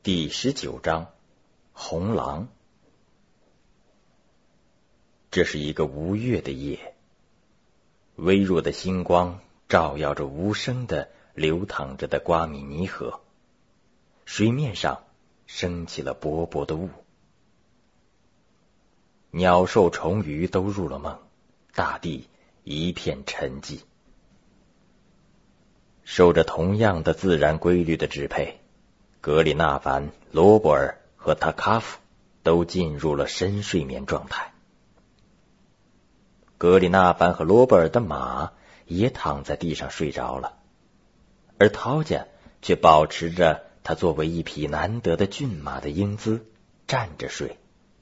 第19章，红狼。这是一个无月的夜，微弱的星光照耀着无声的流淌着的瓜米尼河，水面上升起了薄薄的雾。鸟兽虫鱼都入了梦，大地一片沉寂。受着同样的自然规律的支配，格里纳凡、罗伯尔和塔卡夫都进入了深睡眠状态。格里纳凡和罗伯尔的马也躺在地上睡着了，而陶家却保持着他作为一匹难得的骏马的英姿，站着睡。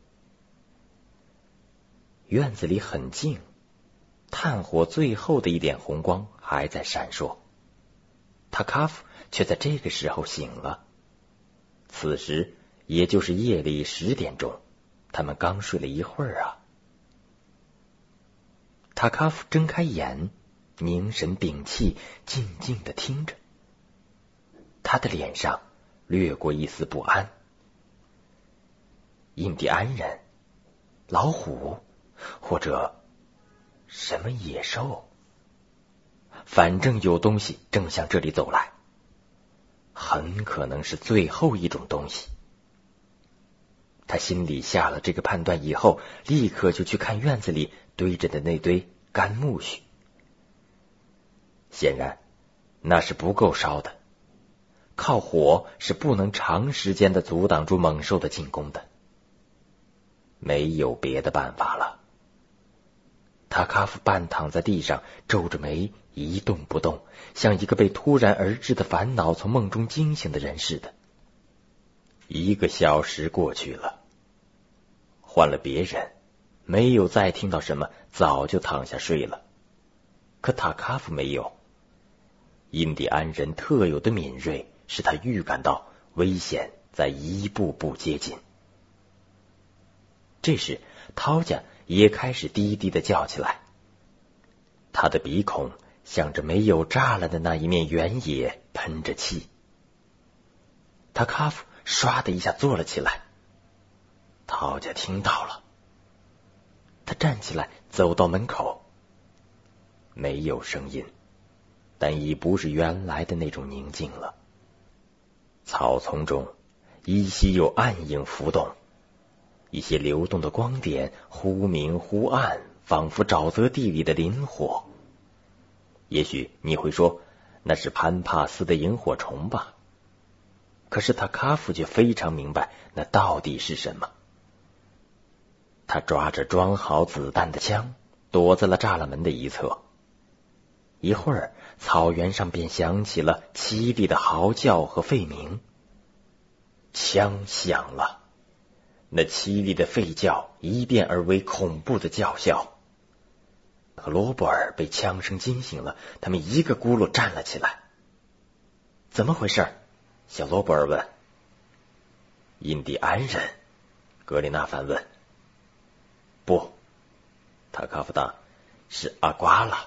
院子里很静，炭火最后的一点红光还在闪烁。塔卡夫却在这个时候醒了。此时也就是夜里10点钟，他们刚睡了一会儿啊。塔卡夫睁开眼，凝神屏气，静静地听着。他的脸上掠过一丝不安。印第安人、老虎，或者什么野兽，反正有东西正向这里走来，很可能是最后一种东西。他心里下了这个判断以后，立刻就去看院子里堆着的那堆干木须。显然那是不够烧的，靠火是不能长时间的阻挡住猛兽的进攻的。没有别的办法了。塔卡夫半躺在地上，皱着眉，一动不动，像一个被突然而至的烦恼从梦中惊醒的人似的。1个小时过去了，换了别人，没有再听到什么，早就躺下睡了。可塔卡夫没有。印第安人特有的敏锐使他预感到危险在一步步接近。这时陶家也开始低低地叫起来，他的鼻孔向着没有栅栏的那一面原野喷着气。塔卡夫唰的一下坐了起来。陶家听到了，他站起来走到门口。没有声音，但已不是原来的那种宁静了。草丛中依稀有暗影浮动，一些流动的光点忽明忽暗，仿佛沼泽地里的磷火。也许你会说那是潘帕斯的萤火虫吧，可是塔卡夫却非常明白那到底是什么。他抓着装好子弹的枪，躲在了栅栏门的一侧。一会儿，草原上便响起了凄厉的嚎叫和吠鸣。枪响了，那凄厉的吠叫一变而为恐怖的叫嚣。和罗伯尔被枪声惊醒了，他们一个咕噜站了起来。怎么回事？小罗伯尔问。印第安人，格里纳凡问。不，塔卡夫答，是阿瓜拉。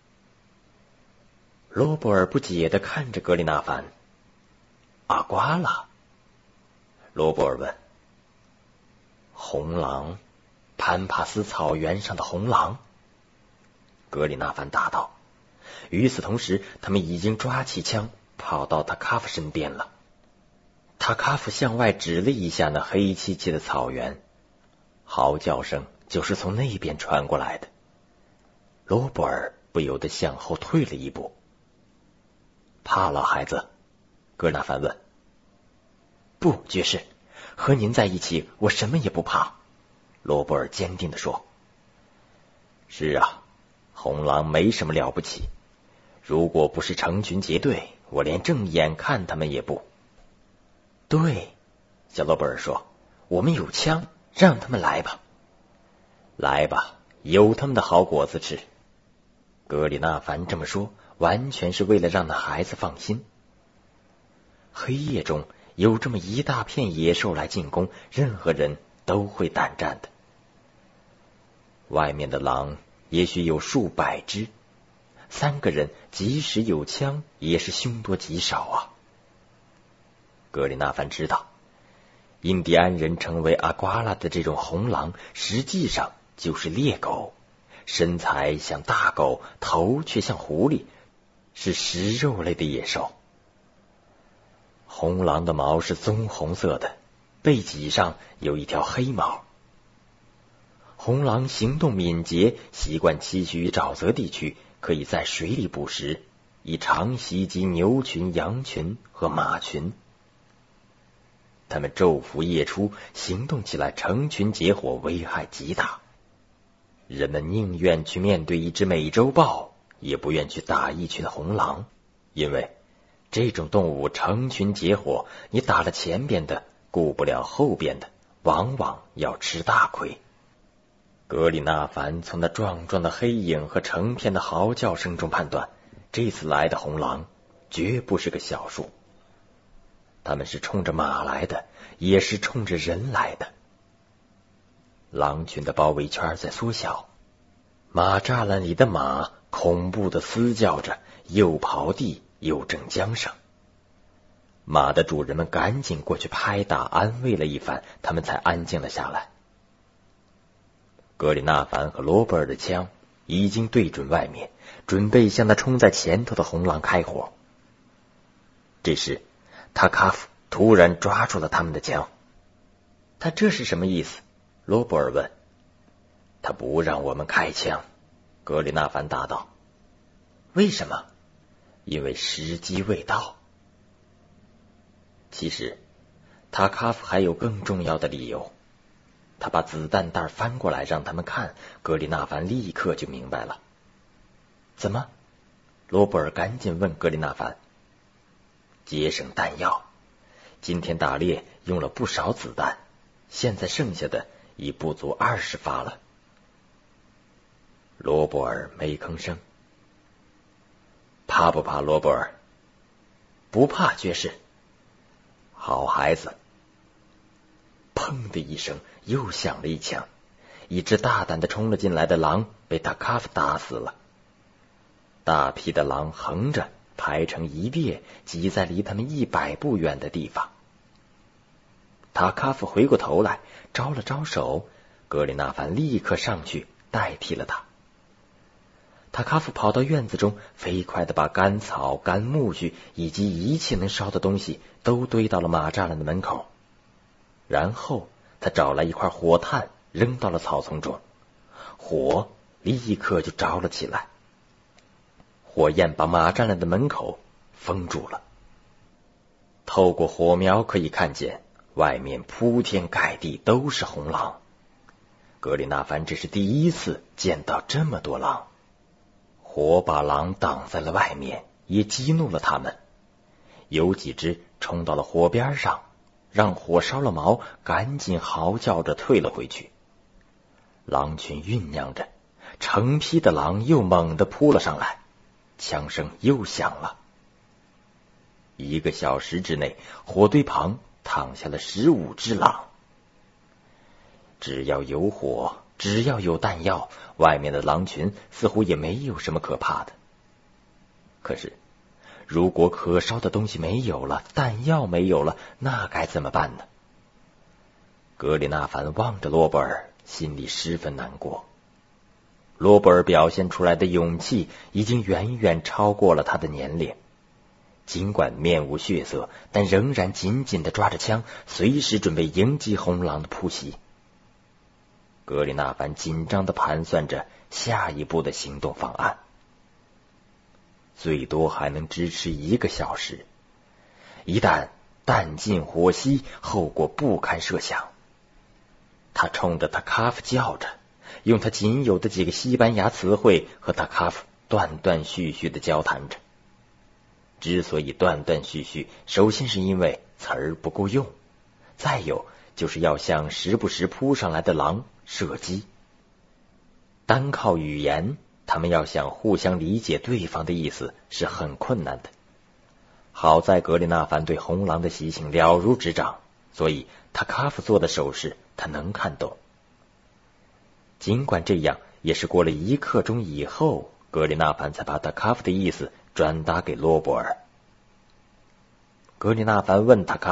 罗伯尔不解地看着格里纳凡。阿瓜拉？罗伯尔问。红狼，潘帕斯草原上的红狼。格里纳凡答道。与此同时，他们已经抓起枪跑到塔卡夫身边了。塔卡夫向外指了一下那黑漆漆的草原，嚎叫声就是从那边传过来的。罗伯尔不由得向后退了一步。怕了，孩子？格纳凡问。不，爵士，和您在一起，我什么也不怕。罗伯尔坚定地说。是啊，红狼没什么了不起，如果不是成群结队，我连正眼看他们也不。对，小罗伯尔说，我们有枪，让他们来吧。来吧，有他们的好果子吃。格里纳凡这么说，完全是为了让那孩子放心。黑夜中有这么一大片野兽来进攻，任何人都会胆战的。外面的狼也许有数百只，3个人即使有枪，也是凶多吉少啊。格里纳凡知道， 印第安人称为阿瓜拉的这种红狼，实际上就是猎狗，身材像大狗，头却像狐狸，是食肉类的野兽。红狼的毛是棕红色的，背脊上有一条黑毛。红狼行动敏捷，习惯栖息于沼泽地区，可以在水里捕食，以常袭击牛群、羊群和马群。它们昼伏夜出，行动起来成群结伙，危害极大。人们宁愿去面对一只美洲豹，也不愿去打一群红狼，因为这种动物成群结伙，你打了前边的，顾不了后边的，往往要吃大亏。格里纳凡从那壮壮的黑影和成片的嚎叫声中判断，这次来的红狼绝不是个小数，他们是冲着马来的，也是冲着人来的。狼群的包围圈在缩小，马栅栏里的马恐怖地嘶叫着，又刨地又挣缰绳。马的主人们赶紧过去拍打安慰了一番，他们才安静了下来。格里纳凡和罗伯尔的枪已经对准外面，准备向那冲在前头的红狼开火。这时塔卡夫突然抓住了他们的枪。他这是什么意思？罗伯尔问。他不让我们开枪，格里纳凡答道。为什么？因为时机未到。其实塔卡夫还有更重要的理由。他把子弹袋翻过来让他们看，格里纳凡立刻就明白了。怎么？罗伯尔赶紧问格里纳凡。节省弹药，今天打猎用了不少子弹，现在剩下的已不足20发了。罗伯尔没吭声。怕不怕，罗伯尔？不怕，爵士。好孩子。砰的一声，又响了一枪，一只大胆地冲了进来的狼被塔卡夫打死了。大批的狼横着排成一列，挤在离他们100步远的地方。塔卡夫回过头来招了招手，格里纳凡立刻上去代替了他。塔卡夫跑到院子中，飞快地把干草、干木具以及一切能烧的东西都堆到了马栅栏的门口。然后他找来一块火炭，扔到了草丛中，火立刻就着了起来。火焰把马栅栏的门口封住了。透过火苗可以看见，外面铺天盖地都是红狼。格里纳凡这是第一次见到这么多狼。火把狼挡在了外面，也激怒了他们。有几只冲到了火边上，让火烧了毛，赶紧嚎叫着退了回去。狼群酝酿着，成批的狼又猛地扑了上来，枪声又响了。1个小时之内，火堆旁躺下了15只狼。只要有火，只要有弹药，外面的狼群似乎也没有什么可怕的。可是如果可烧的东西没有了，弹药没有了，那该怎么办呢？格里纳凡望着罗伯尔，心里十分难过。罗伯尔表现出来的勇气已经远远超过了他的年龄，尽管面无血色，但仍然紧紧地抓着枪，随时准备迎击红狼的扑袭。格里纳凡紧张地盘算着下一步的行动方案。最多还能支持1个小时，一旦弹尽火熄，后果不堪设想。他冲着塔卡夫叫着，用他仅有的几个西班牙词汇和塔卡夫断断续续地交谈着。之所以断断续续，首先是因为词儿不够用，再有就是要向时不时扑上来的狼射击。单靠语言，他们要想互相理解对方的意思是很困难的。好在格里纳凡对红狼的习性了如指掌，所以塔卡夫做的手势他能看懂。尽管这样，也是过了1刻钟以后，格里纳凡才把塔卡夫的意思转达给罗伯尔。格里纳凡问塔卡夫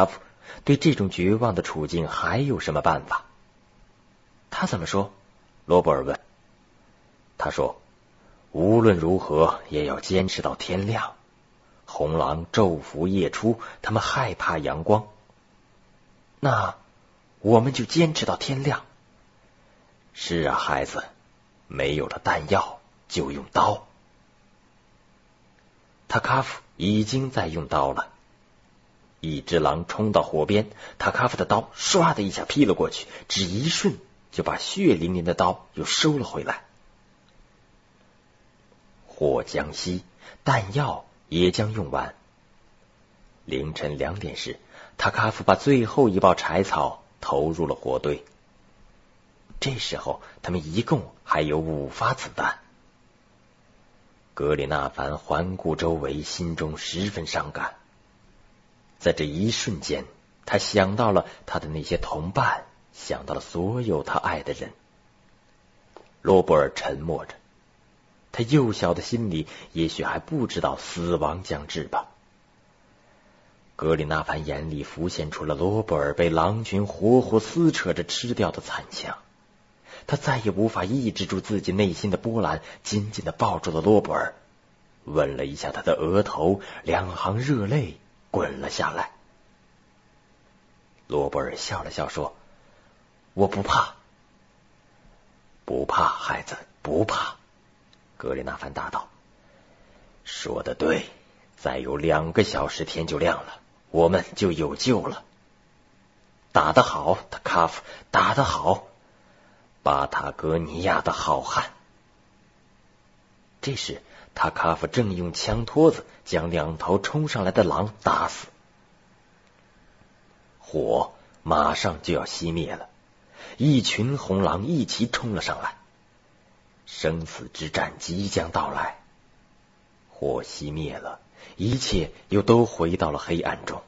对这种绝望的处境还有什么办法？他怎么说？罗伯尔问。他说，无论如何也要坚持到天亮。红狼昼伏夜出，他们害怕阳光。那我们就坚持到天亮。是啊，孩子，没有了弹药就用刀。塔卡夫已经在用刀了。一只狼冲到火边，塔卡夫的刀唰的一下劈了过去，只一瞬就把血淋淋的刀又收了回来。火将熄，弹药也将用完。凌晨2点时，塔卡夫把最后一包柴草投入了火堆。这时候他们一共还有5发子弹。格里纳凡环顾周围，心中十分伤感。在这一瞬间，他想到了他的那些同伴，想到了所有他爱的人。罗伯尔沉默着，他幼小的心里也许还不知道死亡将至吧。格里纳凡眼里浮现出了罗伯尔被狼群活活撕扯着吃掉的惨象，他再也无法抑制住自己内心的波澜，紧紧地抱住了罗伯尔，吻了一下他的额头，2行热泪滚了下来。罗伯尔笑了笑说，我不怕。不怕，孩子，不怕。格里纳凡答道，说得对，再有2个小时天就亮了，我们就有救了。打得好，塔卡夫，打得好，巴塔哥尼亚的好汉。这时塔卡夫正用枪托子将2头冲上来的狼打死。火马上就要熄灭了，一群红狼一齐冲了上来，生死之战即将到来。火熄灭了，一切又都回到了黑暗中。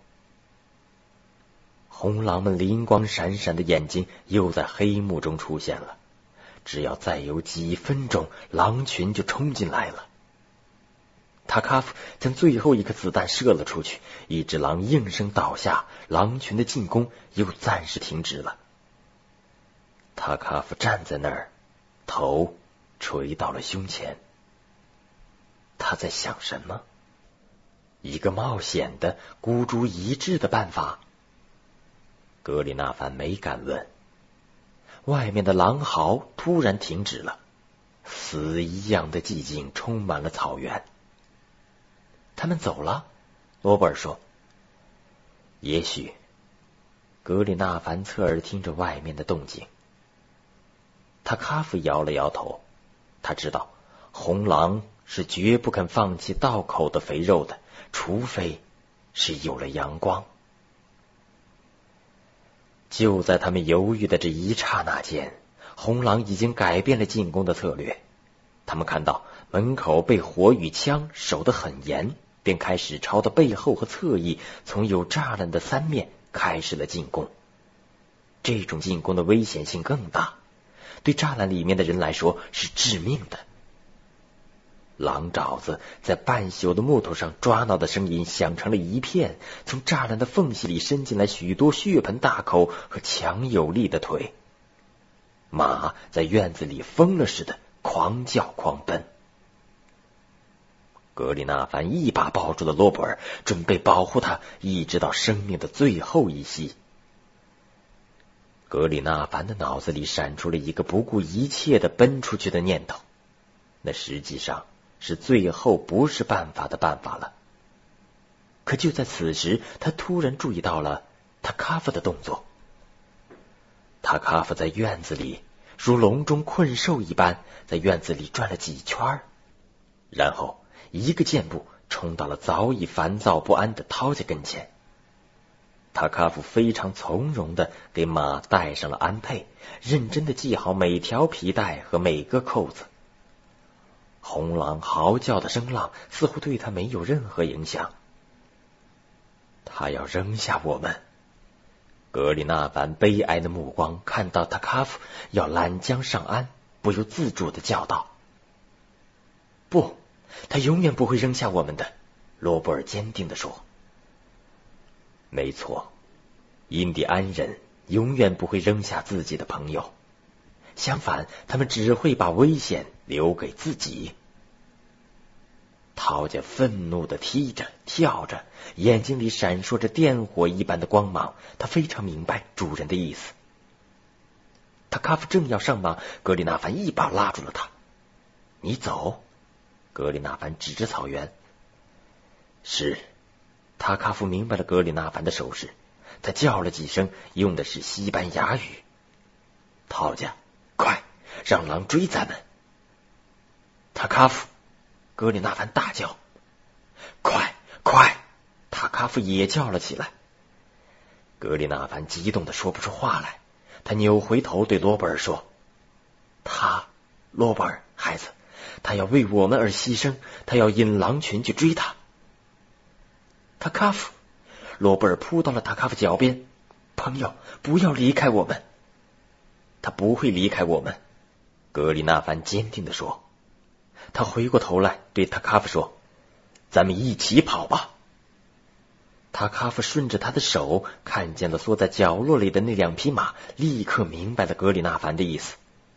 红狼们灵光闪闪的眼睛又在黑幕中出现了，只要再有几分钟，狼群就冲进来了。塔卡夫将最后一颗子弹射了出去，一只狼应声倒下，狼群的进攻又暂时停止了。塔卡夫站在那儿，头垂到了胸前。他在想什么？一个冒险的、孤注一掷的办法？格里纳凡没敢问。外面的狼嚎突然停止了，死一样的寂静充满了草原。他们走了，罗伯尔说。也许。格里纳凡侧耳听着外面的动静。塔卡夫摇了摇头，他知道红狼是绝不肯放弃道口的肥肉的，除非是有了阳光。就在他们犹豫的这一刹那间，红狼已经改变了进攻的策略。他们看到门口被火与枪守得很严，便开始朝着背后和侧翼从有栅栏的3面开始了进攻。这种进攻的危险性更大，对栅栏里面的人来说是致命的。狼爪子在半朽的木头上抓挠的声音响成了一片，从栅栏的缝隙里伸进来许多血盆大口和强有力的腿。马在院子里疯了似的狂叫狂奔。格里纳凡一把抱住了罗伯尔，准备保护他一直到生命的最后一息。格里纳凡的脑子里闪出了一个不顾一切的奔出去的念头，那实际上是最后不是办法的办法了。可就在此时，他突然注意到了塔卡夫的动作。塔卡夫在院子里如笼中困兽一般，在院子里转了几圈，然后一个箭步冲到了早已烦躁不安的涛家跟前。塔卡夫非常从容地给马戴上了鞍辔，认真地系好每条皮带和每个扣子。红狼嚎叫的声浪似乎对他没有任何影响。他要扔下我们。格里纳凡悲哀的目光看到塔卡夫要拦江上岸，不由自主地叫道：不，他永远不会扔下我们的。罗伯尔坚定地说。没错， 印第安人永远不会扔下自己的朋友，相反，他们只会把危险留给自己。陶家愤怒地踢着跳着，眼睛里闪烁着电火一般的光芒，他非常明白主人的意思。塔卡夫正要上马，格里纳凡一把拉住了他。你走。格里纳凡指着草原。是。塔卡夫明白了格里纳凡的手势，他叫了几声，用的是西班牙语。陶家，快，让狼追咱们。塔卡夫，格里纳凡大叫。快快，塔卡夫也叫了起来。格里纳凡激动的说不出话来，他扭回头对罗伯尔说，罗伯尔，孩子，他要为我们而牺牲，他要引狼群去追他。塔卡夫，罗伯尔扑到了塔卡夫脚边，朋友，不要离开我们。他不会离开我们，格里纳凡坚定地说。他回过头来对塔卡夫说，咱们一起跑吧。塔卡夫顺着他的手看见了缩在角落里的那两匹马，立刻明白了格里纳凡的意思。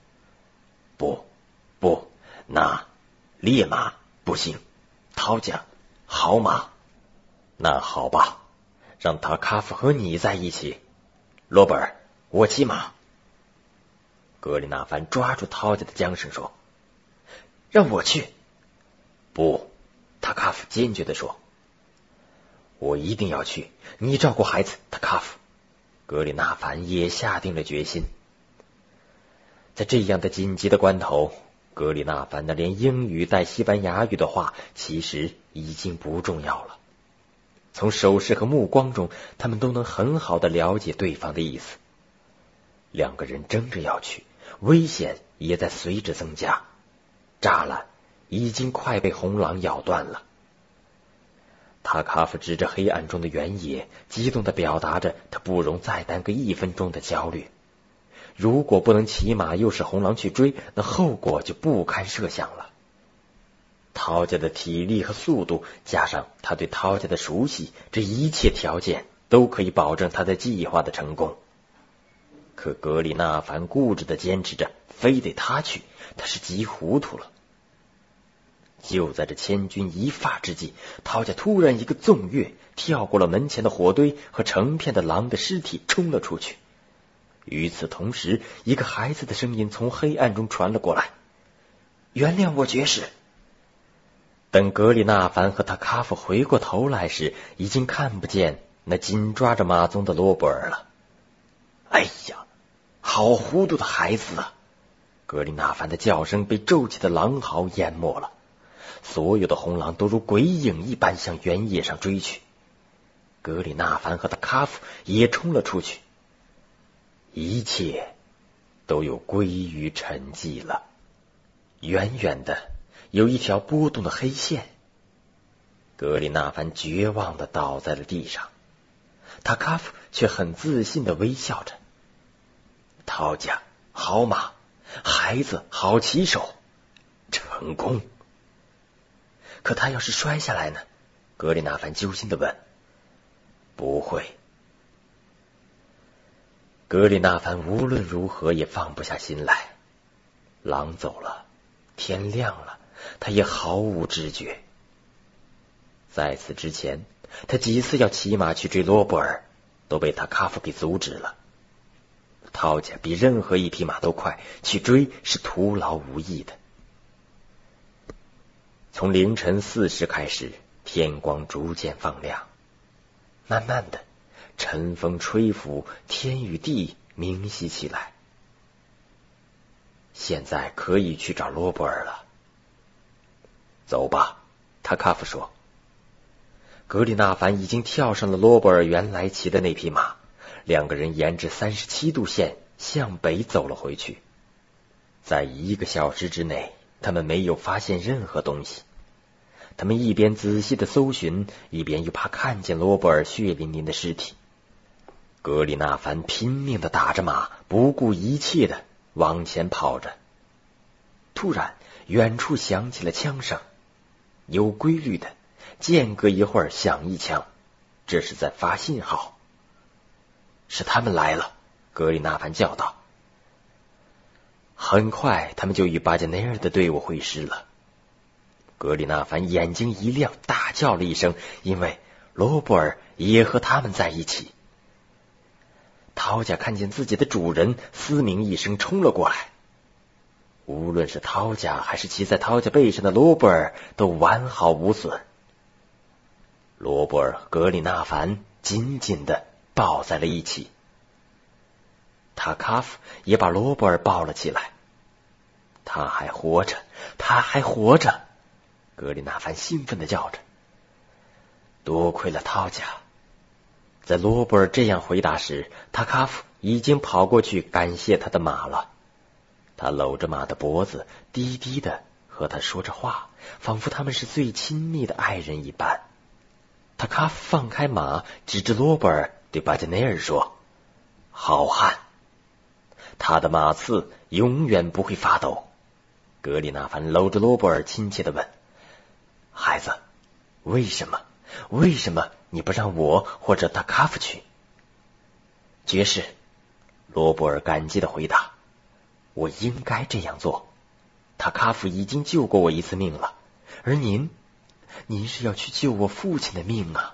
不，那烈马不行，陶家好马。那好吧，让塔卡夫和你在一起。罗伯尔，我骑马。格里纳凡抓住陶家的缰绳说，让我去。不，塔卡夫坚决地说，我一定要去，你照顾孩子，塔卡夫。格里纳凡也下定了决心。在这样的紧急的关头，格里纳凡那连英语带西班牙语的话其实已经不重要了。从手势和目光中，他们都能很好的了解对方的意思。两个人争着要去，危险也在随之增加。栅栏已经快被红狼咬断了。塔卡夫指着黑暗中的原野，激动地表达着他不容再耽搁1分钟的焦虑。如果不能骑马诱使红狼去追，那后果就不堪设想了。陶家的体力和速度，加上他对陶家的熟悉，这一切条件都可以保证他的计划的成功。可格里纳凡固执地坚持着，非得他去，他是急糊涂了。就在这千钧一发之际，陶家突然一个纵跃，跳过了门前的火堆和成片的狼的尸体，冲了出去。与此同时，一个孩子的声音从黑暗中传了过来，原谅我爵士。等格里纳凡和塔卡夫回过头来时，已经看不见那紧抓着马鬃的罗伯尔了。哎呀，好糊涂的孩子啊！格里纳凡的叫声被骤起的狼嚎淹没了，所有的红狼都如鬼影一般向原野上追去。格里纳凡和塔卡夫也冲了出去，一切都又归于沉寂了。远远的有一条波动的黑线，格里纳凡绝望地倒在了地上，塔卡夫却很自信地微笑着。陶家好马，孩子好骑手，成功。可他要是摔下来呢？格里纳凡揪心地问。不会。格里纳凡无论如何也放不下心来。狼走了，天亮了，他也毫无知觉。在此之前，他几次要骑马去追罗伯尔，都被塔卡夫给阻止了。陶家比任何一匹马都快，去追是徒劳无益的。从凌晨4时开始，天光逐渐放亮，慢慢的，晨风吹拂，天与地明晰起来。现在可以去找罗伯尔了。走吧，塔卡夫说。格里纳凡已经跳上了罗伯尔原来骑的那匹马，两个人沿着37度线向北走了回去。在1个小时之内，他们没有发现任何东西。他们一边仔细的搜寻，一边又怕看见罗伯尔血淋淋的尸体。格里纳凡拼命的打着马，不顾一切的往前跑着。突然，远处响起了枪声，有规律的，间隔一会儿响一枪，这是在发信号。 是他们来了，格里纳凡叫道。很快，他们就与巴加内尔的队伍会师了。格里纳凡眼睛一亮，大叫了一声，因为罗伯尔也和他们在一起。陶家看见自己的主人，嘶鸣一声冲了过来。无论是陶家还是骑在陶家背上的罗伯尔，都完好无损。罗伯尔和格里纳凡紧紧地抱在了一起。塔卡夫也把罗伯尔抱了起来。他还活着，他还活着！格里纳凡兴奋地叫着。多亏了陶家。在罗伯尔这样回答时，塔卡夫已经跑过去感谢他的马了。他搂着马的脖子，低低地和他说着话，仿佛他们是最亲密的爱人一般。塔卡夫放开马，指着罗伯尔对巴加内尔说：“好汉！”他的马刺永远不会发抖。格里纳凡搂着罗伯尔，亲切地问：“孩子，为什么你不让我或者塔卡夫去？”爵士，罗伯尔感激地回答：“我应该这样做。塔卡夫已经救过我一次命了，而您是要去救我父亲的命啊。”